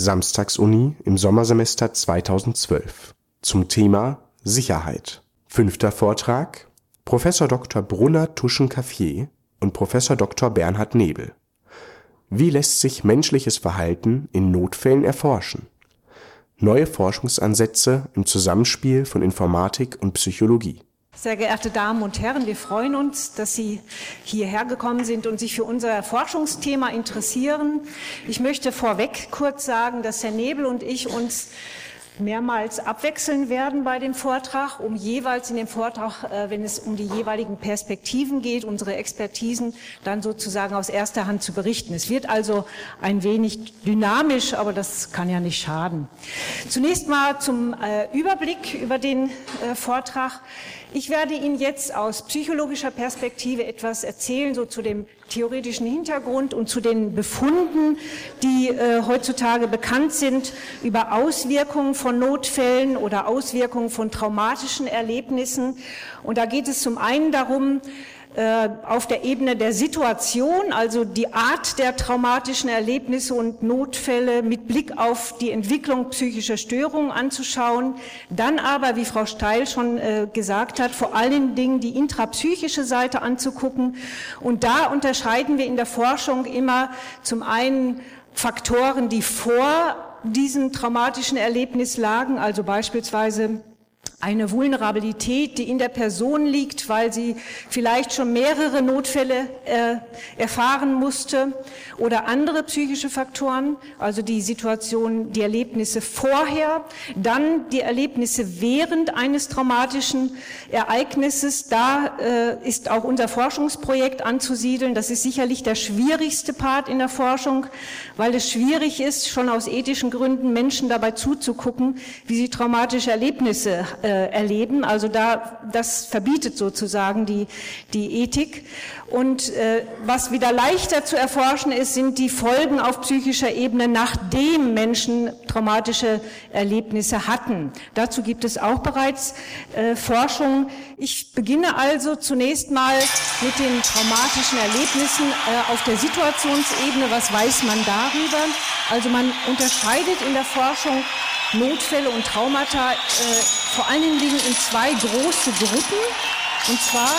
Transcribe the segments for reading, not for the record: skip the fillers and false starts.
Samstagsuni im Sommersemester 2012 zum Thema Sicherheit. 5. Vortrag: Prof. Dr. Brunner Tuschen-Caffier und Prof. Dr. Bernhard Nebel. Wie lässt sich menschliches Verhalten in Notfällen erforschen? Neue Forschungsansätze im Zusammenspiel von Informatik und Psychologie. Sehr geehrte Damen und Herren, wir freuen uns, dass Sie hierher gekommen sind und sich für unser Forschungsthema interessieren. Ich möchte vorweg kurz sagen, dass Herr Nebel und ich uns mehrmals abwechseln werden bei dem Vortrag, um jeweils in dem Vortrag, wenn es um die jeweiligen Perspektiven geht, unsere Expertisen dann sozusagen aus erster Hand zu berichten. Es wird also ein wenig dynamisch, aber das kann ja nicht schaden. Zunächst mal zum Überblick über den Vortrag. Ich werde Ihnen jetzt aus psychologischer Perspektive etwas erzählen, so zu dem theoretischen Hintergrund und zu den Befunden, die heutzutage bekannt sind über Auswirkungen von Notfällen oder Auswirkungen von traumatischen Erlebnissen. Und da geht es zum einen darum, auf der Ebene der Situation, also die Art der traumatischen Erlebnisse und Notfälle mit Blick auf die Entwicklung psychischer Störungen anzuschauen. Dann aber, wie Frau Steil schon gesagt hat, vor allen Dingen die intrapsychische Seite anzugucken. Und da unterscheiden wir in der Forschung immer zum einen Faktoren, die vor diesem traumatischen Erlebnis lagen, also beispielsweise eine Vulnerabilität, die in der Person liegt, weil sie vielleicht schon mehrere Notfälle erfahren musste, oder andere psychische Faktoren, also die Situation, die Erlebnisse vorher, dann die Erlebnisse während eines traumatischen Ereignisses. Da ist auch unser Forschungsprojekt anzusiedeln. Das ist sicherlich der schwierigste Part in der Forschung, weil es schwierig ist, schon aus ethischen Gründen Menschen dabei zuzugucken, wie sie traumatische Erlebnisse erleben. Also das verbietet sozusagen die Ethik. Und was wieder leichter zu erforschen ist, sind die Folgen auf psychischer Ebene, nachdem Menschen traumatische Erlebnisse hatten. Dazu gibt es auch bereits Forschung. Ich beginne also zunächst mal mit den traumatischen Erlebnissen auf der Situationsebene. Was weiß man darüber? Also man unterscheidet in der Forschung Notfälle und Traumata vor allen Dingen in zwei große Gruppen. Und zwar,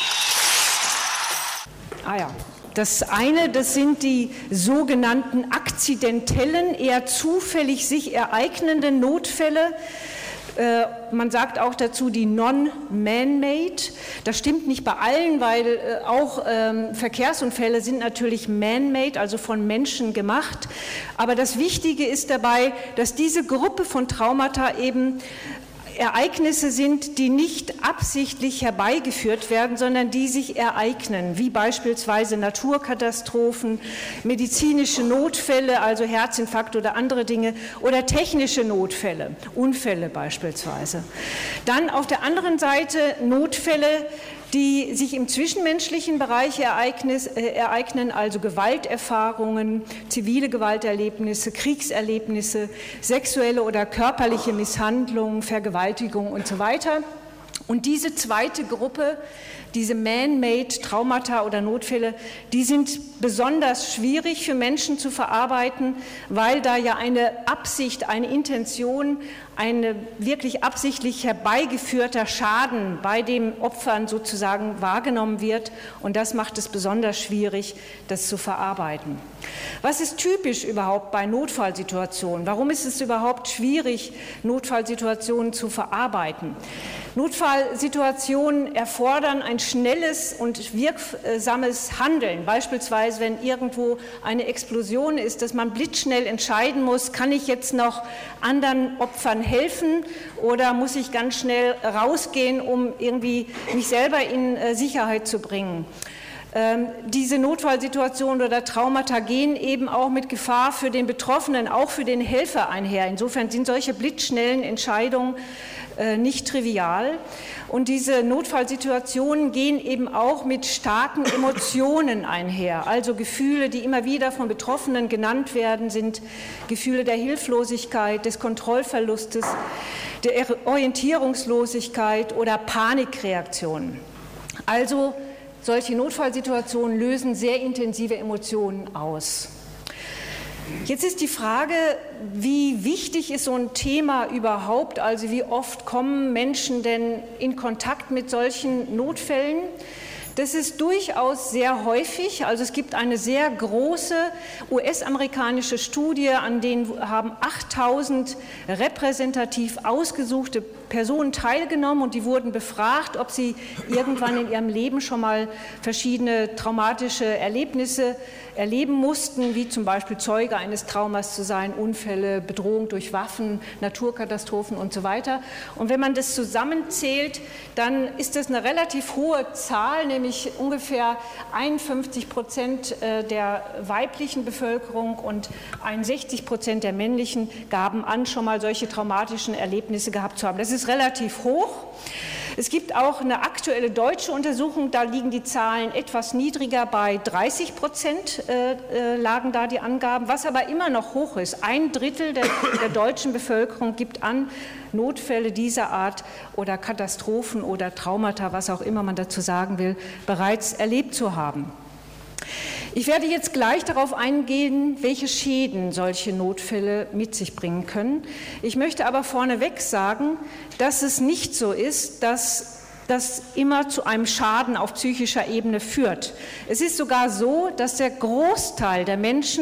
das eine, das sind die sogenannten akzidentellen, eher zufällig sich ereignenden Notfälle. Man sagt auch dazu die non-man-made. Das stimmt nicht bei allen, weil auch Verkehrsunfälle sind natürlich man-made, also von Menschen gemacht. Aber das Wichtige ist dabei, dass diese Gruppe von Traumata eben Ereignisse sind, die nicht absichtlich herbeigeführt werden, sondern die sich ereignen, wie beispielsweise Naturkatastrophen, medizinische Notfälle, also Herzinfarkt oder andere Dinge, oder technische Notfälle, Unfälle beispielsweise. Dann auf der anderen Seite Notfälle, die sich im zwischenmenschlichen Bereich ereignen, also Gewalterfahrungen, zivile Gewalterlebnisse, Kriegserlebnisse, sexuelle oder körperliche Misshandlungen, Vergewaltigung und so weiter. Und diese zweite Gruppe, diese man-made Traumata oder Notfälle, die sind besonders schwierig für Menschen zu verarbeiten, weil da ja eine Absicht, eine Intention, ein wirklich absichtlich herbeigeführter Schaden bei den Opfern sozusagen wahrgenommen wird. Und das macht es besonders schwierig, das zu verarbeiten. Was ist typisch überhaupt bei Notfallsituationen? Warum ist es überhaupt schwierig, Notfallsituationen zu verarbeiten? Notfallsituationen erfordern ein schnelles und wirksames Handeln. Beispielsweise, wenn irgendwo eine Explosion ist, dass man blitzschnell entscheiden muss, kann ich jetzt noch anderen Opfern helfen oder muss ich ganz schnell rausgehen, um irgendwie mich selber in Sicherheit zu bringen. Diese Notfallsituationen oder Traumata gehen eben auch mit Gefahr für den Betroffenen, auch für den Helfer einher. Insofern sind solche blitzschnellen Entscheidungen nicht trivial. Und diese Notfallsituationen gehen eben auch mit starken Emotionen einher. Also Gefühle, die immer wieder von Betroffenen genannt werden, sind Gefühle der Hilflosigkeit, des Kontrollverlustes, der Orientierungslosigkeit oder Panikreaktionen. Also solche Notfallsituationen lösen sehr intensive Emotionen aus. Jetzt ist die Frage, wie wichtig ist so ein Thema überhaupt? Also wie oft kommen Menschen denn in Kontakt mit solchen Notfällen? Das ist durchaus sehr häufig. Also es gibt eine sehr große US-amerikanische Studie, an denen haben 8.000 repräsentativ ausgesuchte Personen teilgenommen und die wurden befragt, ob sie irgendwann in ihrem Leben schon mal verschiedene traumatische Erlebnisse erleben mussten, wie zum Beispiel Zeuge eines Traumas zu sein, Unfälle, Bedrohung durch Waffen, Naturkatastrophen und so weiter. Und wenn man das zusammenzählt, dann ist das eine relativ hohe Zahl, nämlich ungefähr 51% der weiblichen Bevölkerung und 61% der männlichen gaben an, schon mal solche traumatischen Erlebnisse gehabt zu haben. Das ist relativ hoch. Es gibt auch eine aktuelle deutsche Untersuchung, da liegen die Zahlen etwas niedriger, bei 30% lagen da die Angaben, was aber immer noch hoch ist. 1/3 der deutschen Bevölkerung gibt an, Notfälle dieser Art oder Katastrophen oder Traumata, was auch immer man dazu sagen will, bereits erlebt zu haben. Ich werde jetzt gleich darauf eingehen, welche Schäden solche Notfälle mit sich bringen können. Ich möchte aber vorneweg sagen, dass es nicht so ist, dass das immer zu einem Schaden auf psychischer Ebene führt. Es ist sogar so, dass der Großteil der Menschen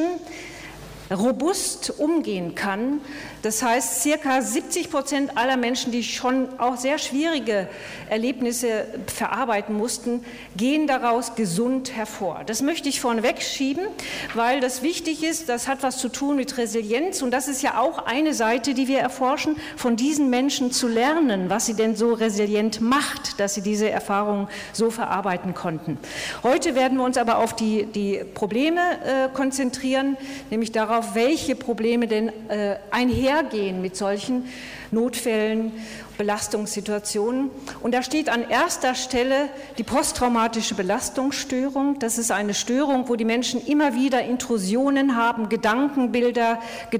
robust umgehen kann. Das heißt, circa 70% aller Menschen, die schon auch sehr schwierige Erlebnisse verarbeiten mussten, gehen daraus gesund hervor. Das möchte ich vorneweg schieben, weil das wichtig ist. Das hat was zu tun mit Resilienz und das ist ja auch eine Seite, die wir erforschen, von diesen Menschen zu lernen, was sie denn so resilient macht, dass sie diese Erfahrungen so verarbeiten konnten. Heute werden wir uns aber auf die Probleme konzentrieren, nämlich darauf, welche Probleme denn einhergehen mit solchen Notfällen, Belastungssituationen. Und da steht an erster Stelle die posttraumatische Belastungsstörung. Das ist eine Störung, wo die Menschen immer wieder Intrusionen haben, Gedankenbilder,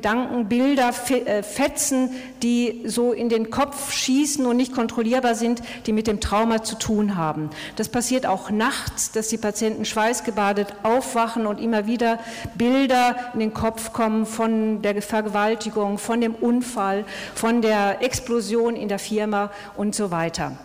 Fetzen, die so in den Kopf schießen und nicht kontrollierbar sind, die mit dem Trauma zu tun haben. Das passiert auch nachts, dass die Patienten schweißgebadet aufwachen und immer wieder Bilder in den Kopf kommen von der Vergewaltigung, von dem Unfall, von der Explosion in der Firma und so weiter.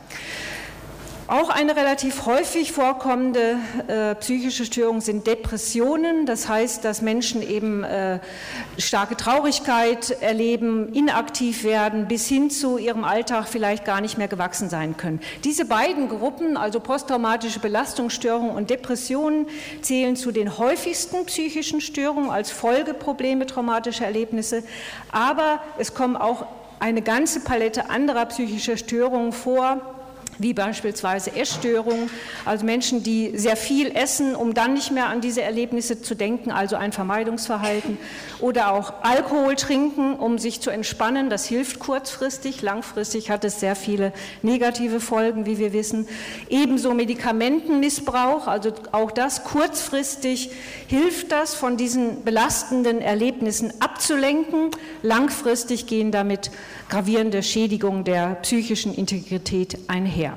Auch eine relativ häufig vorkommende psychische Störung sind Depressionen. Das heißt, dass Menschen eben starke Traurigkeit erleben, inaktiv werden, bis hin zu ihrem Alltag vielleicht gar nicht mehr gewachsen sein können. Diese beiden Gruppen, also posttraumatische Belastungsstörungen und Depressionen, zählen zu den häufigsten psychischen Störungen als Folgeprobleme traumatischer Erlebnisse. Aber es kommen auch eine ganze Palette anderer psychischer Störungen vor, wie beispielsweise Essstörungen, also Menschen, die sehr viel essen, um dann nicht mehr an diese Erlebnisse zu denken, also ein Vermeidungsverhalten, oder auch Alkohol trinken, um sich zu entspannen. Das hilft kurzfristig, langfristig hat es sehr viele negative Folgen, wie wir wissen. Ebenso Medikamentenmissbrauch, also auch das kurzfristig hilft das, von diesen belastenden Erlebnissen abzulenken. Langfristig gehen damit gravierende Schädigungen der psychischen Integrität einher.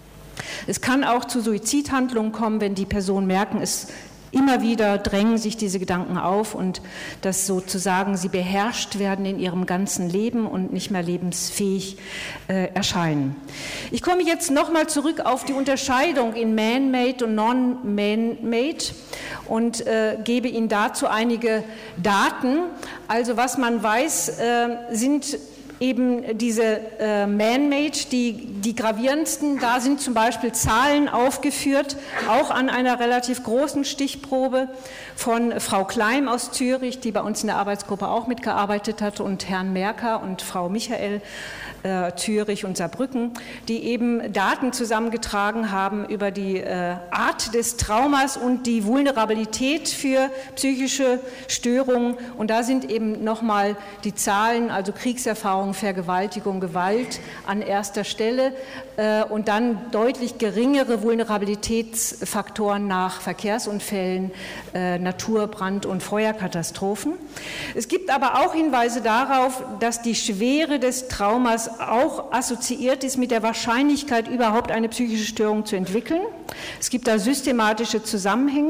Es kann auch zu Suizidhandlungen kommen, wenn die Personen merken, es immer wieder drängen sich diese Gedanken auf und dass sozusagen sie beherrscht werden in ihrem ganzen Leben und nicht mehr lebensfähig erscheinen. Ich komme jetzt nochmal zurück auf die Unterscheidung in Man-Made und Non-Man-Made und gebe Ihnen dazu einige Daten. Also was man weiß, sind eben diese Man-Made, die gravierendsten, da sind zum Beispiel Zahlen aufgeführt, auch an einer relativ großen Stichprobe von Frau Kleim aus Zürich, die bei uns in der Arbeitsgruppe auch mitgearbeitet hat, und Herrn Merker und Frau Michael, Zürich und Saarbrücken, die eben Daten zusammengetragen haben über die Art des Traumas und die Vulnerabilität für psychische Störungen. Und da sind eben nochmal die Zahlen, also Kriegserfahrung, Vergewaltigung, Gewalt an erster Stelle und dann deutlich geringere Vulnerabilitätsfaktoren nach Verkehrsunfällen, Naturbrand- und Feuerkatastrophen. Es gibt aber auch Hinweise darauf, dass die Schwere des Traumas auch assoziiert ist mit der Wahrscheinlichkeit, überhaupt eine psychische Störung zu entwickeln. Es gibt da systematische Zusammenhänge,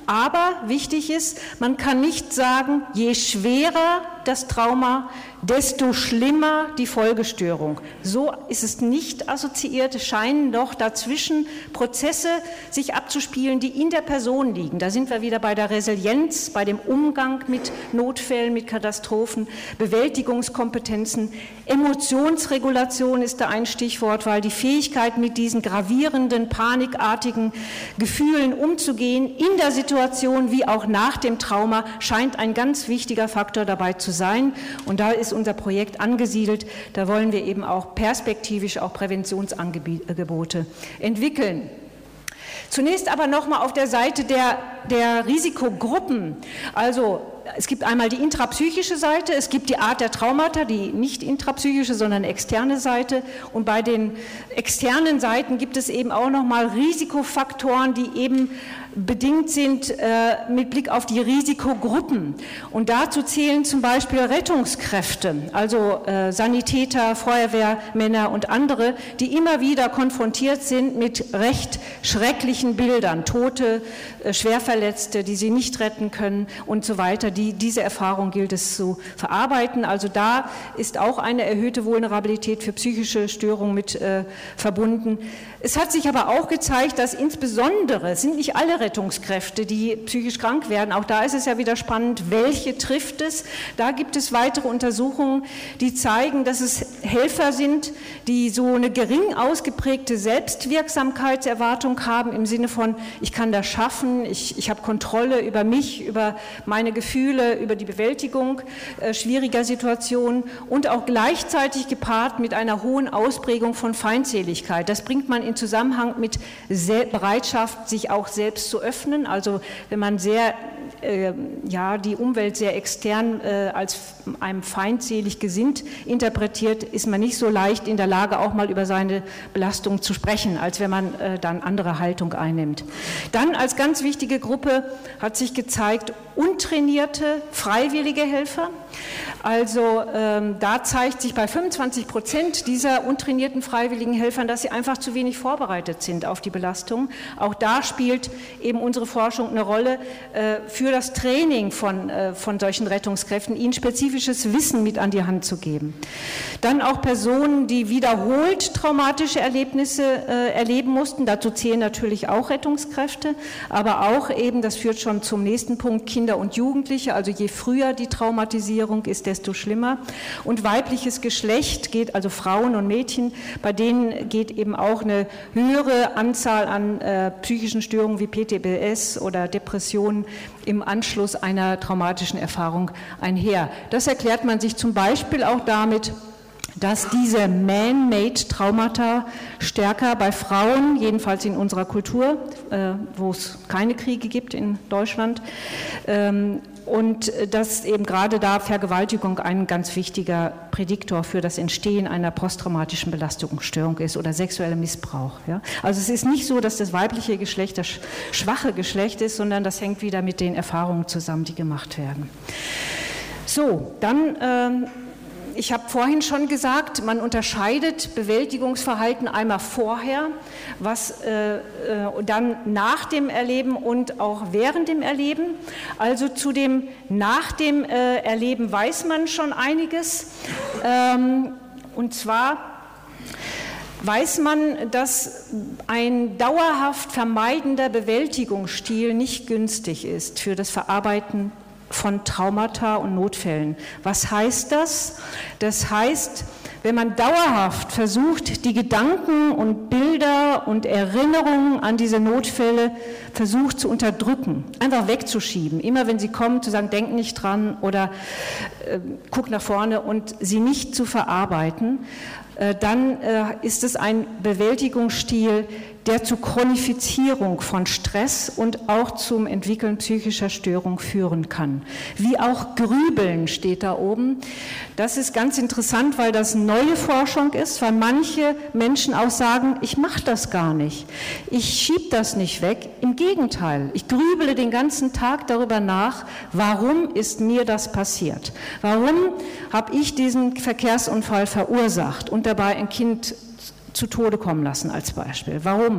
Aber wichtig ist, man kann nicht sagen, je schwerer das Trauma, desto schlimmer die Folgestörung. So ist es nicht assoziiert. Es scheinen doch dazwischen Prozesse sich abzuspielen, die in der Person liegen. Da sind wir wieder bei der Resilienz, bei dem Umgang mit Notfällen, mit Katastrophen, Bewältigungskompetenzen. Emotionsregulation ist da ein Stichwort, weil die Fähigkeit, mit diesen gravierenden, panikartigen Gefühlen umzugehen, in der Situation wie auch nach dem Trauma, scheint ein ganz wichtiger Faktor dabei zu sein. Und da ist unser Projekt angesiedelt. Da wollen wir eben auch perspektivisch auch Präventionsangebote entwickeln. Zunächst aber nochmal auf der Seite der Risikogruppen. Also es gibt einmal die intrapsychische Seite, es gibt die Art der Traumata, die nicht intrapsychische, sondern externe Seite. Und bei den externen Seiten gibt es eben auch nochmal Risikofaktoren, die eben bedingt sind mit Blick auf die Risikogruppen. Und dazu zählen zum Beispiel Rettungskräfte, also Sanitäter, Feuerwehrmänner und andere, die immer wieder konfrontiert sind mit recht schrecklichen Bildern, Tote, Schwerverletzte, die sie nicht retten können und so weiter. Diese Erfahrung gilt es zu verarbeiten. Also da ist auch eine erhöhte Vulnerabilität für psychische Störungen mit verbunden. Es hat sich aber auch gezeigt, dass insbesondere, es sind nicht alle Rettungskräfte, die psychisch krank werden, auch da ist es ja wieder spannend, welche trifft es. Da gibt es weitere Untersuchungen, die zeigen, dass es Helfer sind, die so eine gering ausgeprägte Selbstwirksamkeitserwartung haben, im Sinne von, ich kann das schaffen, ich habe Kontrolle über mich, über meine Gefühle, über die Bewältigung schwieriger Situationen und auch gleichzeitig gepaart mit einer hohen Ausprägung von Feindseligkeit. Das bringt man in Zusammenhang mit Bereitschaft, sich auch selbst zu öffnen. Also wenn man die Umwelt sehr extern als einem feindselig gesinnt interpretiert, ist man nicht so leicht in der Lage, auch mal über seine Belastung zu sprechen, als wenn man dann andere Haltung einnimmt. Dann als ganz wichtige Gruppe hat sich gezeigt, untrainierte, freiwillige Helfer. Also da zeigt sich bei 25% dieser untrainierten freiwilligen Helfern, dass sie einfach zu wenig vorbereitet sind auf die Belastung. Auch da spielt eben unsere Forschung eine Rolle für das Training von solchen Rettungskräften, ihnen spezifisches Wissen mit an die Hand zu geben. Dann auch Personen, die wiederholt traumatische Erlebnisse erleben mussten. Dazu zählen natürlich auch Rettungskräfte, aber auch eben, das führt schon zum nächsten Punkt, Kinder und Jugendliche. Also je früher die Traumatisierung ist, desto schlimmer. Und weibliches Geschlecht geht, also Frauen und Mädchen, bei denen geht eben auch eine höhere Anzahl an psychischen Störungen wie PTBS oder Depressionen im Anschluss einer traumatischen Erfahrung einher. Das erklärt man sich zum Beispiel auch damit, dass diese man-made Traumata stärker bei Frauen, jedenfalls in unserer Kultur, wo es keine Kriege gibt in Deutschland, und dass eben gerade da Vergewaltigung ein ganz wichtiger Prädiktor für das Entstehen einer posttraumatischen Belastungsstörung ist oder sexueller Missbrauch. Ja? Also es ist nicht so, dass das weibliche Geschlecht das schwache Geschlecht ist, sondern das hängt wieder mit den Erfahrungen zusammen, die gemacht werden. So, dann ich habe vorhin schon gesagt, man unterscheidet Bewältigungsverhalten einmal vorher, was dann nach dem Erleben und auch während dem Erleben. Also zu dem nach dem Erleben weiß man schon einiges. Und zwar weiß man, dass ein dauerhaft vermeidender Bewältigungsstil nicht günstig ist für das Verarbeiten von Traumata und Notfällen. Was heißt das? Das heißt, wenn man dauerhaft versucht, die Gedanken und Bilder und Erinnerungen an diese Notfälle versucht zu unterdrücken, einfach wegzuschieben, immer wenn sie kommen, zu sagen, denk nicht dran oder guck nach vorne und sie nicht zu verarbeiten, dann ist es ein Bewältigungsstil, der zur Chronifizierung von Stress und auch zum Entwickeln psychischer Störung führen kann. Wie auch Grübeln steht da oben. Das ist ganz interessant, weil das neue Forschung ist, weil manche Menschen auch sagen, ich mache das gar nicht, ich schiebe das nicht weg. Im Gegenteil, ich grübele den ganzen Tag darüber nach, warum ist mir das passiert? Warum habe ich diesen Verkehrsunfall verursacht und dabei ein Kind zu Tode kommen lassen als Beispiel. Warum?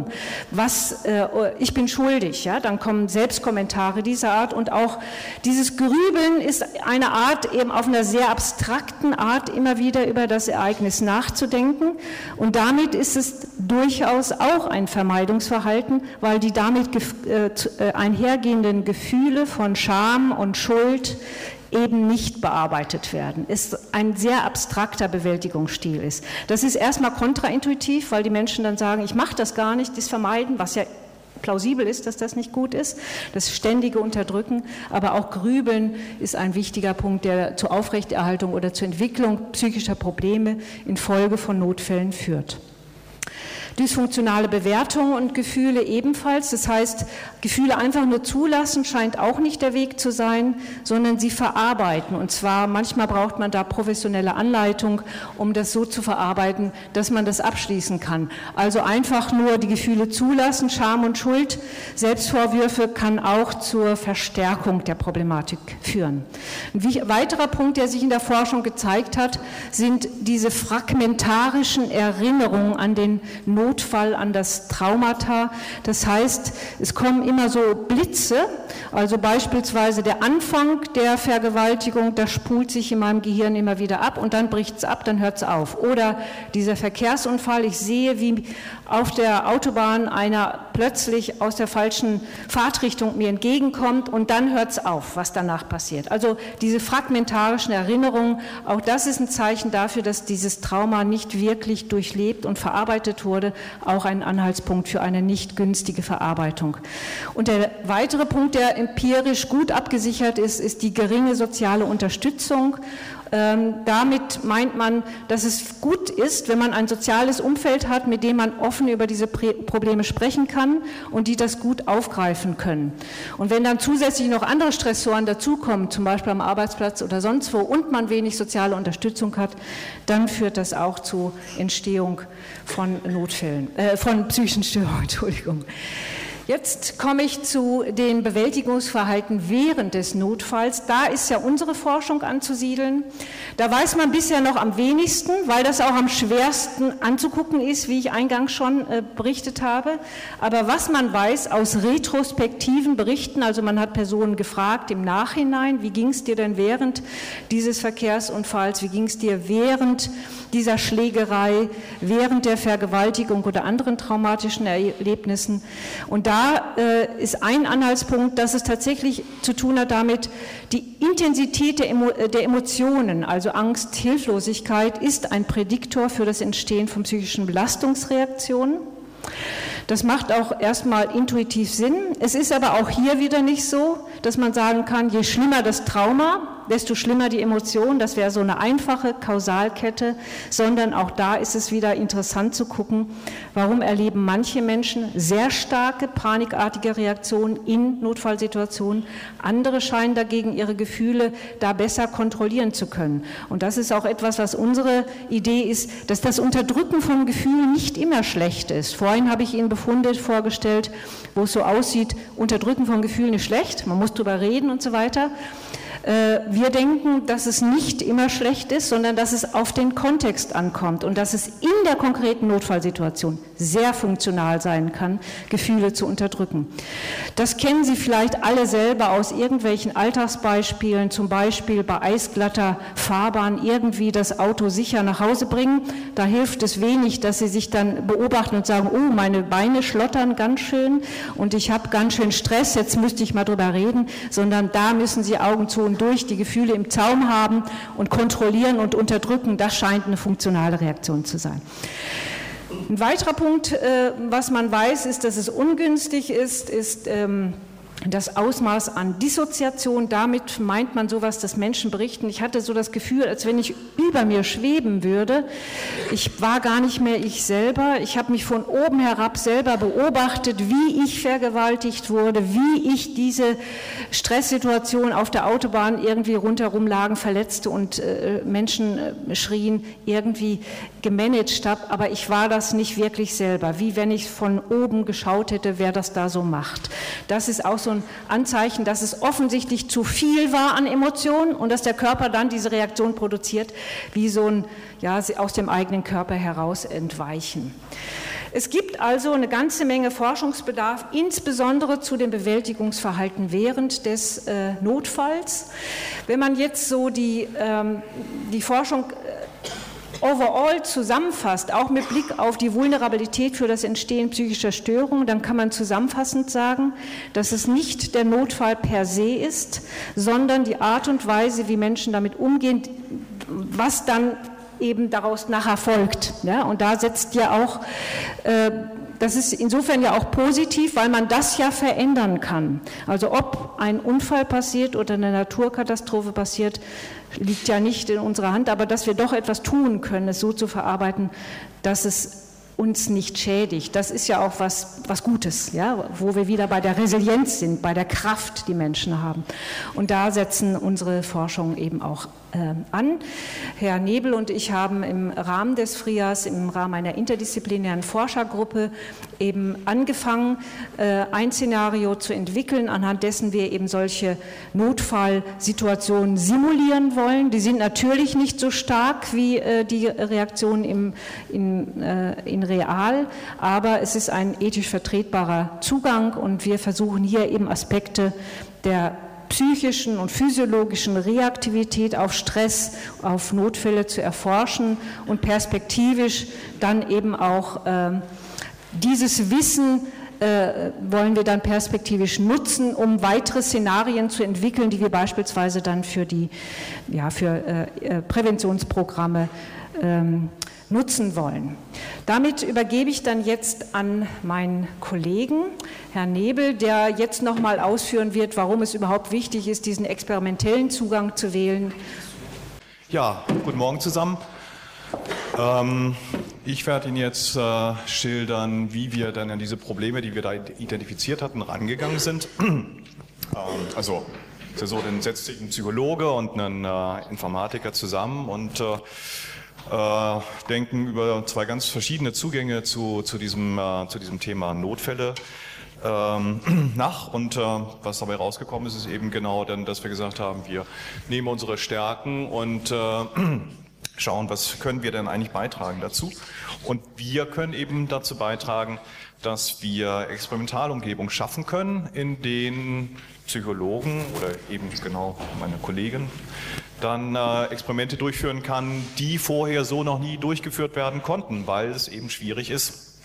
Ich bin schuldig, ja, dann kommen Selbstkommentare dieser Art und auch dieses Grübeln ist eine Art, eben auf einer sehr abstrakten Art immer wieder über das Ereignis nachzudenken und damit ist es durchaus auch ein Vermeidungsverhalten, weil die damit einhergehenden Gefühle von Scham und Schuld eben nicht bearbeitet werden, ist ein sehr abstrakter Bewältigungsstil ist. Das ist erstmal kontraintuitiv, weil die Menschen dann sagen, ich mache das gar nicht, das vermeiden, was ja plausibel ist, dass das nicht gut ist, das ständige Unterdrücken, aber auch Grübeln ist ein wichtiger Punkt, der zur Aufrechterhaltung oder zur Entwicklung psychischer Probleme infolge von Notfällen führt. Dysfunktionale Bewertungen und Gefühle ebenfalls, das heißt, Gefühle einfach nur zulassen scheint auch nicht der Weg zu sein, sondern sie verarbeiten und zwar manchmal braucht man da professionelle Anleitung, um das so zu verarbeiten, dass man das abschließen kann. Also einfach nur die Gefühle zulassen, Scham und Schuld, Selbstvorwürfe kann auch zur Verstärkung der Problematik führen. Ein weiterer Punkt, der sich in der Forschung gezeigt hat, sind diese fragmentarischen Erinnerungen an den Notfall, an das Traumata. Das heißt, es kommen immer so Blitze, also beispielsweise der Anfang der Vergewaltigung, das spult sich in meinem Gehirn immer wieder ab und dann bricht es ab, dann hört es auf. Oder dieser Verkehrsunfall, ich sehe, wie auf der Autobahn einer plötzlich aus der falschen Fahrtrichtung mir entgegenkommt und dann hört es auf, was danach passiert. Also diese fragmentarischen Erinnerungen, auch das ist ein Zeichen dafür, dass dieses Trauma nicht wirklich durchlebt und verarbeitet wurde, auch ein Anhaltspunkt für eine nicht günstige Verarbeitung. Und der weitere Punkt, der empirisch gut abgesichert ist, ist die geringe soziale Unterstützung. Damit meint man, dass es gut ist, wenn man ein soziales Umfeld hat, mit dem man offen über diese Probleme sprechen kann und die das gut aufgreifen können. Und wenn dann zusätzlich noch andere Stressoren dazukommen, zum Beispiel am Arbeitsplatz oder sonst wo, und man wenig soziale Unterstützung hat, dann führt das auch zur Entstehung von Notfällen, von psychischen Störungen, Entschuldigung. Jetzt komme ich zu den Bewältigungsverhalten während des Notfalls. Da ist ja unsere Forschung anzusiedeln. Da weiß man bisher noch am wenigsten, weil das auch am schwersten anzugucken ist, wie ich eingangs schon berichtet habe. Aber was man weiß aus retrospektiven Berichten, also man hat Personen gefragt im Nachhinein, wie ging es dir denn während dieses Verkehrsunfalls, wie ging es dir während dieser Schlägerei, während der Vergewaltigung oder anderen traumatischen Erlebnissen. Und da ist ein Anhaltspunkt, dass es tatsächlich zu tun hat damit, die Intensität der Emotionen, also Angst, Hilflosigkeit, ist ein Prädiktor für das Entstehen von psychischen Belastungsreaktionen. Das macht auch erstmal intuitiv Sinn. Es ist aber auch hier wieder nicht so, dass man sagen kann, je schlimmer das Trauma, desto schlimmer die Emotion. Das wäre so eine einfache Kausalkette, sondern auch da ist es wieder interessant zu gucken, warum erleben manche Menschen sehr starke panikartige Reaktionen in Notfallsituationen. Andere scheinen dagegen ihre Gefühle da besser kontrollieren zu können. Und das ist auch etwas, was unsere Idee ist, dass das Unterdrücken von Gefühlen nicht immer schlecht ist. Vorhin habe ich Ihnen Befunde vorgestellt, wo es so aussieht, Unterdrücken von Gefühlen ist schlecht, man muss drüber reden und so weiter. Wir denken, dass es nicht immer schlecht ist, sondern dass es auf den Kontext ankommt und dass es in der konkreten Notfallsituation sehr funktional sein kann, Gefühle zu unterdrücken. Das kennen Sie vielleicht alle selber aus irgendwelchen Alltagsbeispielen, zum Beispiel bei eisglatter Fahrbahn irgendwie das Auto sicher nach Hause bringen. Da hilft es wenig, dass Sie sich dann beobachten und sagen, oh, meine Beine schlottern ganz schön und ich habe ganz schön Stress, jetzt müsste ich mal drüber reden, sondern da müssen Sie Augen zu und durch, die Gefühle im Zaum haben und kontrollieren und unterdrücken, das scheint eine funktionale Reaktion zu sein. Ein weiterer Punkt, was man weiß, ist, dass es ungünstig ist das Ausmaß an Dissoziation. Damit meint man sowas, dass Menschen berichten, ich hatte so das Gefühl, als wenn ich über mir schweben würde. Ich war gar nicht mehr ich selber. Ich habe mich von oben herab selber beobachtet, wie ich vergewaltigt wurde, wie ich diese Stresssituation auf der Autobahn irgendwie rundherum lagen, Verletzte und Menschen schrien, irgendwie gemanagt habe. Aber ich war das nicht wirklich selber, wie wenn ich von oben geschaut hätte, wer das da so macht. Das ist auch so so ein Anzeichen, dass es offensichtlich zu viel war an Emotionen und dass der Körper dann diese Reaktion produziert, wie so ein, ja, aus dem eigenen Körper heraus entweichen. Es gibt also eine ganze Menge Forschungsbedarf, insbesondere zu dem Bewältigungsverhalten während des Notfalls. Wenn man jetzt so die Forschung overall zusammenfasst, auch mit Blick auf die Vulnerabilität für das Entstehen psychischer Störungen, dann kann man zusammenfassend sagen, dass es nicht der Notfall per se ist, sondern die Art und Weise, wie Menschen damit umgehen, was dann eben daraus nachher folgt. Ja? Und da setzt ja auch, das ist insofern ja auch positiv, weil man das ja verändern kann. Also ob ein Unfall passiert oder eine Naturkatastrophe passiert, liegt ja nicht in unserer Hand, aber dass wir doch etwas tun können, es so zu verarbeiten, dass es uns nicht schädigt. Das ist ja auch was Gutes, ja, wo wir wieder bei der Resilienz sind, bei der Kraft, die Menschen haben. Und da setzen unsere Forschungen eben auch an. Herr Nebel und ich haben im Rahmen des FRIAS, im Rahmen einer interdisziplinären Forschergruppe eben angefangen, ein Szenario zu entwickeln, anhand dessen wir eben solche Notfallsituationen simulieren wollen. Die sind natürlich nicht so stark wie die Reaktionen in real, aber es ist ein ethisch vertretbarer Zugang und wir versuchen hier eben Aspekte der psychischen und physiologischen Reaktivität auf Stress, auf Notfälle zu erforschen und perspektivisch dann eben auch dieses Wissen wollen wir dann perspektivisch nutzen, um weitere Szenarien zu entwickeln, die wir beispielsweise dann für Präventionsprogramme nutzen wollen. Damit übergebe ich dann jetzt an meinen Kollegen, Herrn Nebel, der jetzt noch mal ausführen wird, warum es überhaupt wichtig ist, diesen experimentellen Zugang zu wählen. Ja, guten Morgen zusammen. Ich werde Ihnen jetzt schildern, wie wir dann an diese Probleme, die wir da identifiziert hatten, rangegangen sind. Also es ist so, dann setzt sich ein Psychologe und ein Informatiker zusammen und denken über zwei ganz verschiedene Zugänge zu diesem Thema Notfälle nach. Und was dabei rausgekommen ist, ist eben genau dann, dass wir gesagt haben, wir nehmen unsere Stärken und schauen, was können wir denn eigentlich beitragen dazu. Und wir können eben dazu beitragen, dass wir Experimentalumgebungen schaffen können, in denen Psychologen oder eben genau meine Kollegen dann Experimente durchführen kann, die vorher so noch nie durchgeführt werden konnten, weil es eben schwierig ist,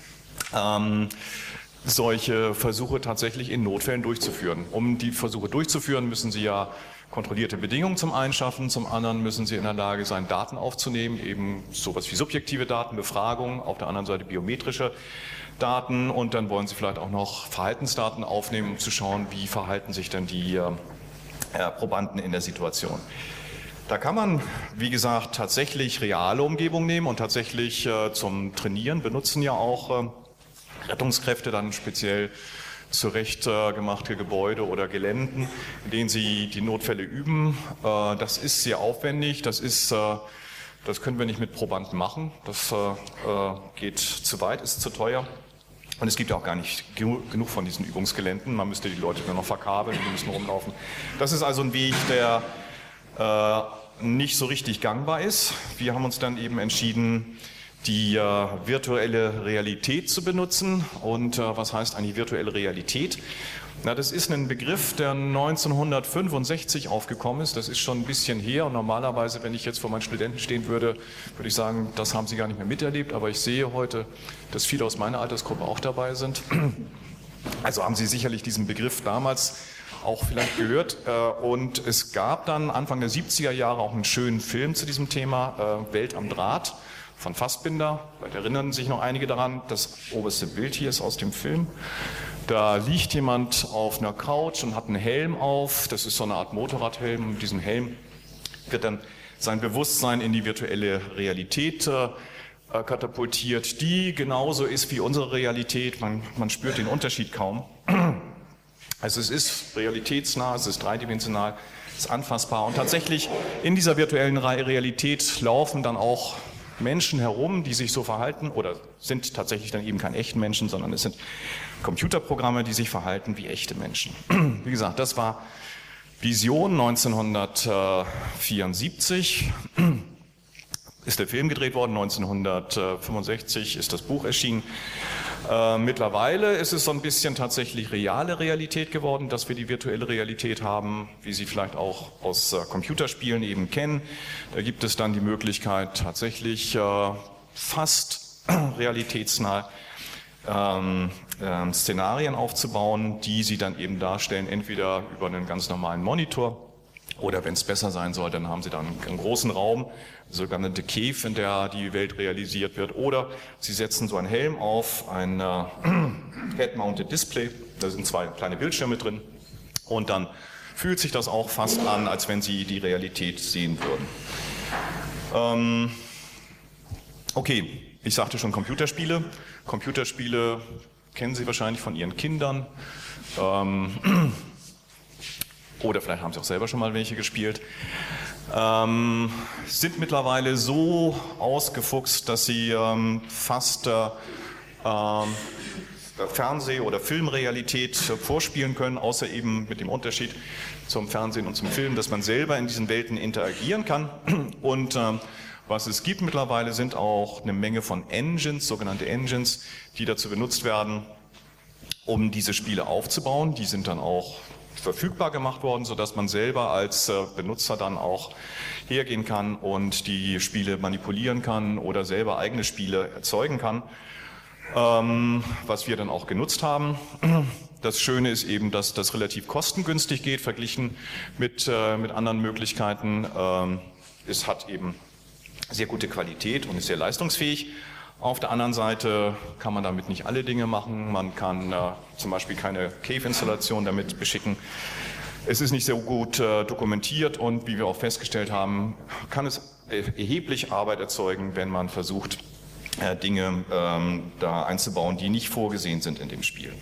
solche Versuche tatsächlich in Notfällen durchzuführen. Um die Versuche durchzuführen, müssen Sie ja kontrollierte Bedingungen zum einen schaffen, zum anderen müssen Sie in der Lage sein, Daten aufzunehmen, eben sowas wie subjektive Daten, Befragungen, auf der anderen Seite biometrische Daten und dann wollen Sie vielleicht auch noch Verhaltensdaten aufnehmen, um zu schauen, wie verhalten sich denn die Probanden in der Situation. Da kann man, wie gesagt, tatsächlich reale Umgebung nehmen und tatsächlich zum Trainieren benutzen ja auch Rettungskräfte dann speziell zurechtgemachte Gebäude oder Geländen, in denen sie die Notfälle üben. Das ist sehr aufwendig, das können wir nicht mit Probanden machen, das geht zu weit, ist zu teuer. Und es gibt auch gar nicht genug von diesen Übungsgeländen, man müsste die Leute nur noch verkabeln, die müssen rumlaufen. Das ist also ein Weg, der nicht so richtig gangbar ist. Wir haben uns dann eben entschieden, die virtuelle Realität zu benutzen. Und was heißt eigentlich virtuelle Realität? Na, das ist ein Begriff, der 1965 aufgekommen ist. Das ist schon ein bisschen her. Und normalerweise, wenn ich jetzt vor meinen Studenten stehen würde, würde ich sagen, das haben sie gar nicht mehr miterlebt. Aber ich sehe heute, dass viele aus meiner Altersgruppe auch dabei sind. Also haben Sie sicherlich diesen Begriff damals auch vielleicht gehört. Und es gab dann Anfang der 70er Jahre auch einen schönen Film zu diesem Thema, Welt am Draht von Fassbinder. Vielleicht erinnern sich noch einige daran. Das oberste Bild hier ist aus dem Film. Da liegt jemand auf einer Couch und hat einen Helm auf. Das ist so eine Art Motorradhelm. Mit diesem Helm wird dann sein Bewusstsein in die virtuelle Realität katapultiert, die genauso ist wie unsere Realität. Man spürt den Unterschied kaum. Also es ist realitätsnah, es ist dreidimensional, es ist anfassbar. Und tatsächlich in dieser virtuellen Realität laufen dann auch Menschen herum, die sich so verhalten oder sind tatsächlich dann eben kein echten Menschen, sondern es sind Computerprogramme, die sich verhalten wie echte Menschen. Wie gesagt, das war Vision 1974. Ist der Film gedreht worden, 1965 ist das Buch erschienen. Mittlerweile ist es so ein bisschen tatsächlich reale Realität geworden, dass wir die virtuelle Realität haben, wie Sie vielleicht auch aus Computerspielen eben kennen. Da gibt es dann die Möglichkeit, tatsächlich fast realitätsnah Szenarien aufzubauen, die Sie dann eben darstellen, entweder über einen ganz normalen Monitor oder wenn es besser sein soll, dann haben Sie dann einen großen Raum, sogenannte Cave, in der die Welt realisiert wird. Oder Sie setzen so einen Helm auf, ein Head-Mounted Display, da sind 2 kleine Bildschirme drin. Und dann fühlt sich das auch fast an, als wenn Sie die Realität sehen würden. Okay, ich sagte schon Computerspiele. Computerspiele kennen Sie wahrscheinlich von Ihren Kindern. Oder vielleicht haben Sie auch selber schon mal welche gespielt, sind mittlerweile so ausgefuchst, dass sie fast Fernseh- oder Filmrealität vorspielen können, außer eben mit dem Unterschied zum Fernsehen und zum Film, dass man selber in diesen Welten interagieren kann. Und was es gibt mittlerweile sind auch eine Menge von Engines, sogenannte Engines, die dazu benutzt werden, um diese Spiele aufzubauen. Die sind dann auch verfügbar gemacht worden, sodass man selber als Benutzer dann auch hergehen kann und die Spiele manipulieren kann oder selber eigene Spiele erzeugen kann, was wir dann auch genutzt haben. Das Schöne ist eben, dass das relativ kostengünstig geht, verglichen mit anderen Möglichkeiten. Es hat eben sehr gute Qualität und ist sehr leistungsfähig. Auf der anderen Seite kann man damit nicht alle Dinge machen. Man kann zum Beispiel keine Cave-Installation damit beschicken. Es ist nicht so gut dokumentiert und wie wir auch festgestellt haben, kann es erheblich Arbeit erzeugen, wenn man versucht, Dinge da einzubauen, die nicht vorgesehen sind in dem Spiel.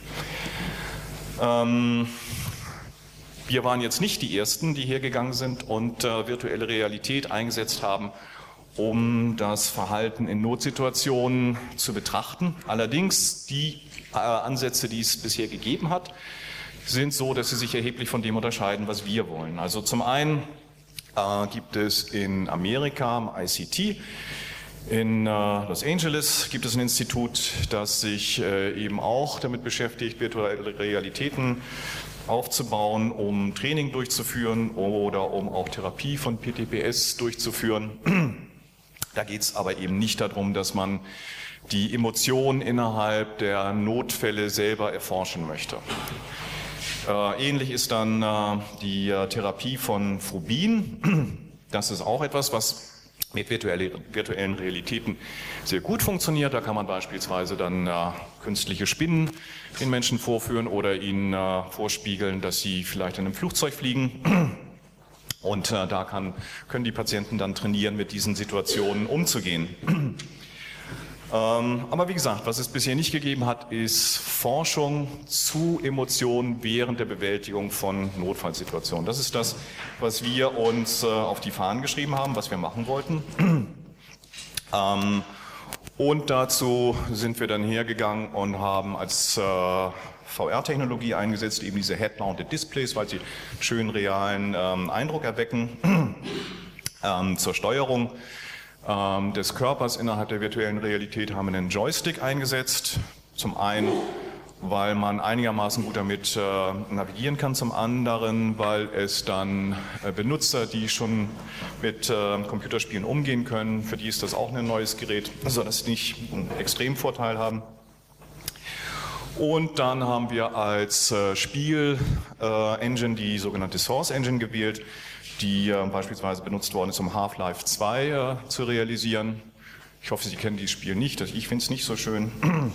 Wir waren jetzt nicht die Ersten, die hergegangen sind und virtuelle Realität eingesetzt haben, um das Verhalten in Notsituationen zu betrachten. Allerdings die Ansätze, die es bisher gegeben hat, sind so, dass sie sich erheblich von dem unterscheiden, was wir wollen. Also zum einen gibt es in Amerika am ICT, in Los Angeles gibt es ein Institut, das sich eben auch damit beschäftigt, virtuelle Realitäten aufzubauen, um Training durchzuführen oder um auch Therapie von PTBS durchzuführen. Da geht es aber eben nicht darum, dass man die Emotionen innerhalb der Notfälle selber erforschen möchte. Ähnlich ist dann die Therapie von Phobien. Das ist auch etwas, was mit virtuellen Realitäten sehr gut funktioniert. Da kann man beispielsweise dann künstliche Spinnen den Menschen vorführen oder ihnen vorspiegeln, dass sie vielleicht in einem Flugzeug fliegen. Und da können die Patienten dann trainieren, mit diesen Situationen umzugehen. Aber wie gesagt, was es bisher nicht gegeben hat, ist Forschung zu Emotionen während der Bewältigung von Notfallsituationen. Das ist das, was wir uns auf die Fahnen geschrieben haben, was wir machen wollten. Und dazu sind wir dann hergegangen und haben als VR-Technologie eingesetzt, eben diese Head-Mounted Displays, weil sie schön realen Eindruck erwecken zur Steuerung des Körpers innerhalb der virtuellen Realität haben wir einen Joystick eingesetzt. Zum einen, weil man einigermaßen gut damit navigieren kann, zum anderen, weil es dann Benutzer, die schon mit Computerspielen umgehen können, für die ist das auch ein neues Gerät, sodass sie nicht einen Extremvorteil haben. Und dann haben wir als Spiel-Engine die sogenannte Source Engine gewählt, die beispielsweise benutzt worden ist, um Half-Life 2 zu realisieren. Ich hoffe, Sie kennen dieses Spiel nicht, ich finde es nicht so schön.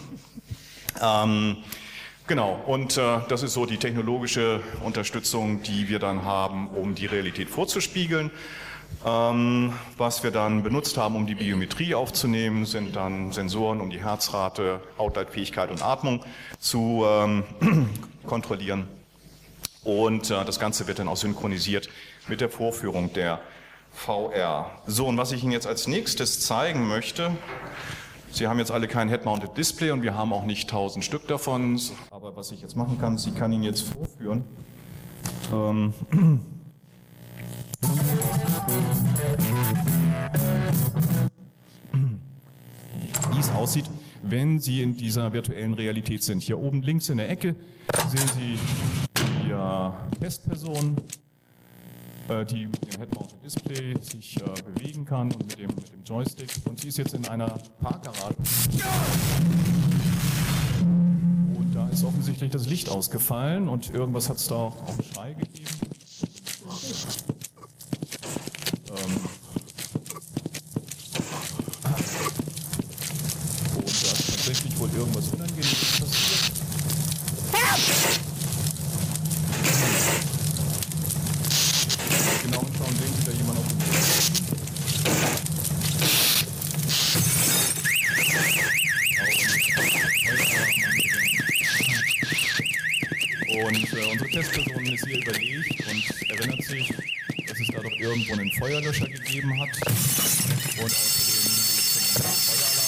Genau, und das ist so die technologische Unterstützung, die wir dann haben, um die Realität vorzuspiegeln. Was wir dann benutzt haben, um die Biometrie aufzunehmen, sind dann Sensoren, um die Herzrate, Hautleitfähigkeit und Atmung zu kontrollieren. Und das Ganze wird dann auch synchronisiert mit der Vorführung der VR. So, und was ich Ihnen jetzt als nächstes zeigen möchte, Sie haben jetzt alle kein Head-Mounted Display und wir haben auch nicht 1000 Stück davon, aber was ich jetzt machen kann, ich kann Ihnen jetzt vorführen, wie es aussieht, wenn Sie in dieser virtuellen Realität sind. Hier oben links in der Ecke sehen Sie die Testperson, die mit dem Head-Mounted Display sich bewegen kann und mit dem Joystick. Und sie ist jetzt in einer Parkgarage. Und da ist offensichtlich das Licht ausgefallen und irgendwas hat es da auch einen Schrei gegeben. Und da ist tatsächlich wohl irgendwas Unangenehmes passiert. Genau schauen, sehen Sie da jemand auf dem Bild. Und unsere Testperson ist hier überlegt und erinnert sich, dass es da doch irgendwo einen Feuerlöscher gegeben hat und außerdem einen Feueralarm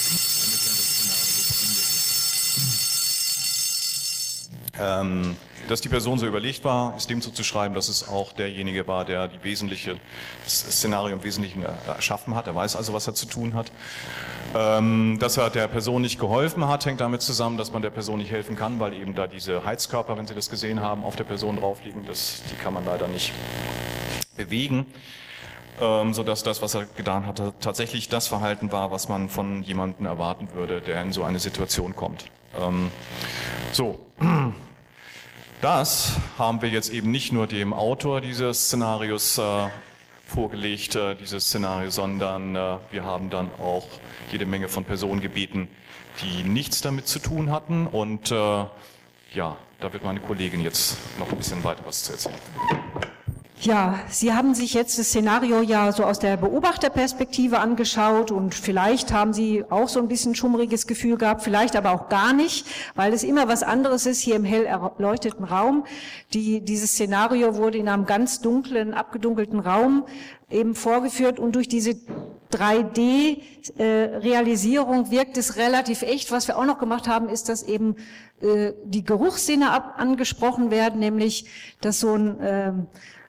raus. Dass die Person so überlegt war, ist dem zuzuschreiben, dass es auch derjenige war, der das Szenario im Wesentlichen erschaffen hat. Er weiß also, was er zu tun hat. Dass er der Person nicht geholfen hat, hängt damit zusammen, dass man der Person nicht helfen kann, weil eben da diese Heizkörper, wenn Sie das gesehen haben, auf der Person drauf liegen. Die kann man leider nicht bewegen. Sodass das, was er getan hat, tatsächlich das Verhalten war, was man von jemandem erwarten würde, der in so eine Situation kommt. Das haben wir jetzt eben nicht nur dem Autor dieses Szenarios vorgelegt, dieses Szenario, sondern wir haben dann auch jede Menge von Personen gebeten, die nichts damit zu tun hatten. Und ja, da wird meine Kollegin jetzt noch ein bisschen weiter was zu erzählen. Ja, Sie haben sich jetzt das Szenario ja so aus der Beobachterperspektive angeschaut und vielleicht haben Sie auch so ein bisschen schummriges Gefühl gehabt, vielleicht aber auch gar nicht, weil es immer was anderes ist hier im hell erleuchteten Raum. Dieses Szenario wurde in einem ganz dunklen, abgedunkelten Raum eben vorgeführt und durch diese 3D-Realisierung wirkt es relativ echt. Was wir auch noch gemacht haben, ist, dass eben die Geruchssinne angesprochen werden, nämlich dass so ein